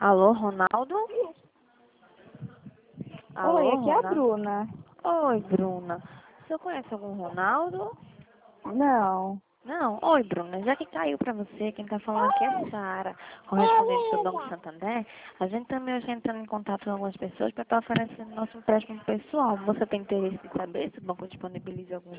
Alô, Ronaldo? Oi, Alô, aqui é a Ronaldo? Bruna. Oi, Bruna. O senhor conhece algum Ronaldo? Não. Não? Oi, Bruna. Já que caiu pra você, quem tá falando aqui é Sara, correspondente do Banco Santander. A gente também hoje entrando em contato com algumas pessoas para estar oferecendo nosso empréstimo pessoal. Você tem interesse em saber se o banco disponibiliza algum